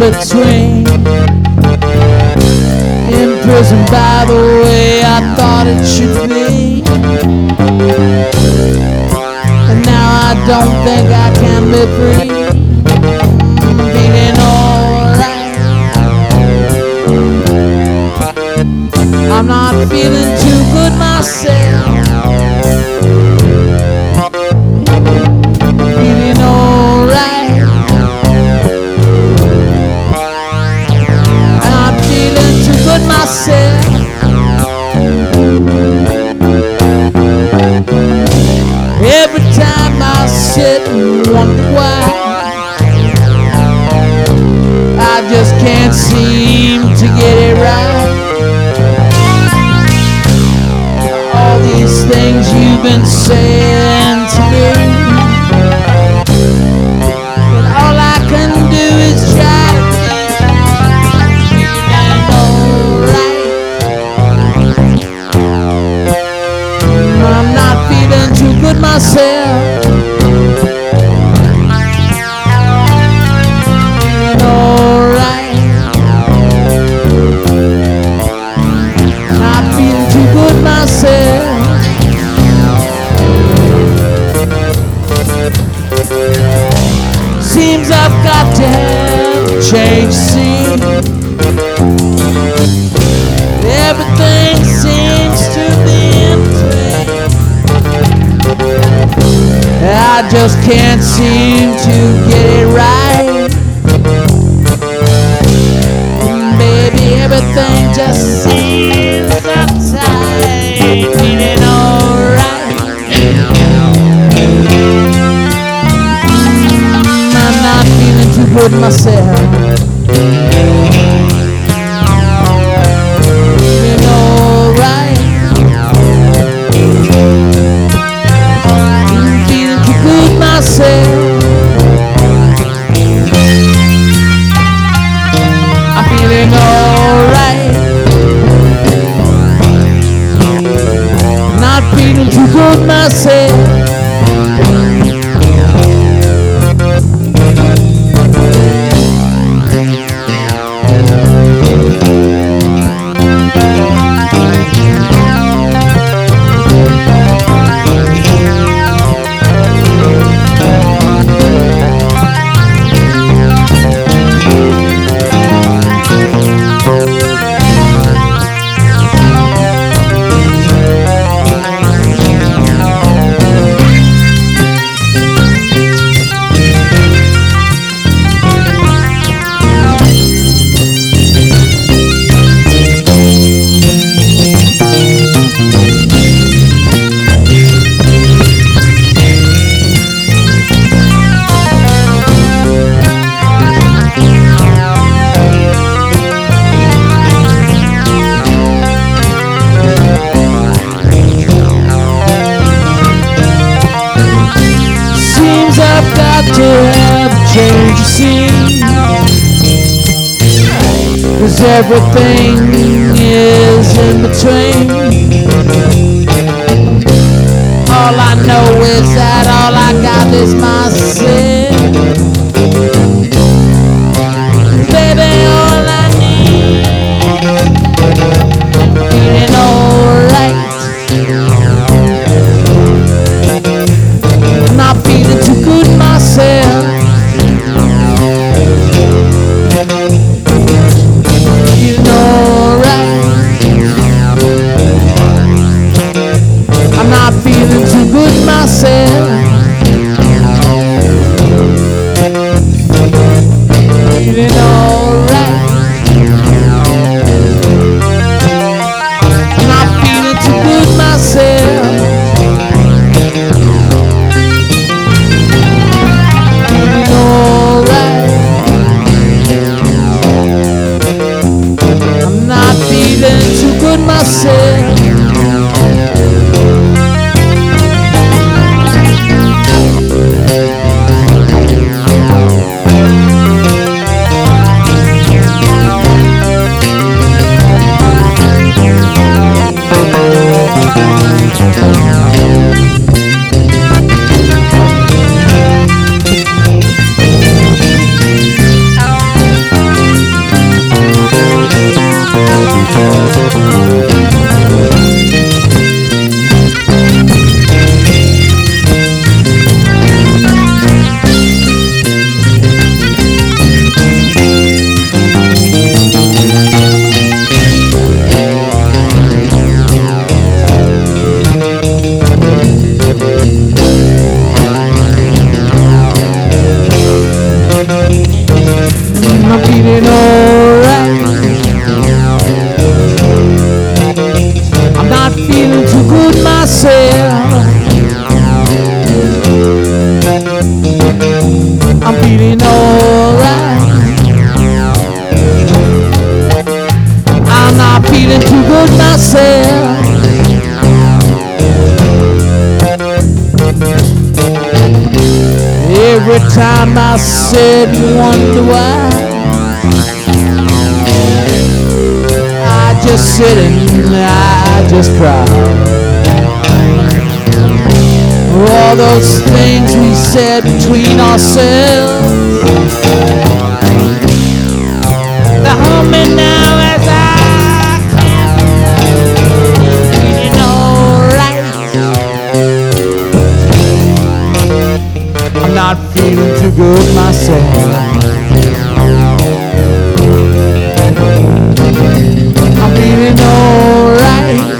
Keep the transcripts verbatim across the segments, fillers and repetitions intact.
between. Imprisoned by the way I thought it should be, and now I don't think I can be free. Feeling alright. I'm not feeling too good myself. Feeling alright. I'm not feeling too good myself. Every time I sit and wonder why, I just can't seem to get it right. All these things you've been saying to me, but all I can do is try to be feeling alright. I'm not feeling too good myself. Feeling alright. Not feeling too good myself. Seems I've got to have a change scene. Everything seems to be empty. I just can't seem to get it right. Baby, everything just seems uptight. Feeling alright. I'm not feeling too good myself. Feeling alright. Feeling too good myself. I'm feeling alright. Not feeling too good myself. I've got to have a change of scene, 'cause everything is in between. All I know is that all I got is myself. Baby, all I need, feeling alright. Not feeling too good myself. Feeling alright. I'm not feeling too good myself. I'm feeling alright. I'm not feeling too good myself. Every time I sit and wonder why, I just sit and I just cry. All those things we said between ourselves, they're humming now as I feeling alright. I'm not feeling too good myself. I'm feeling alright.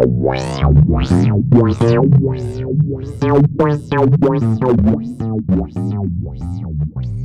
Wow.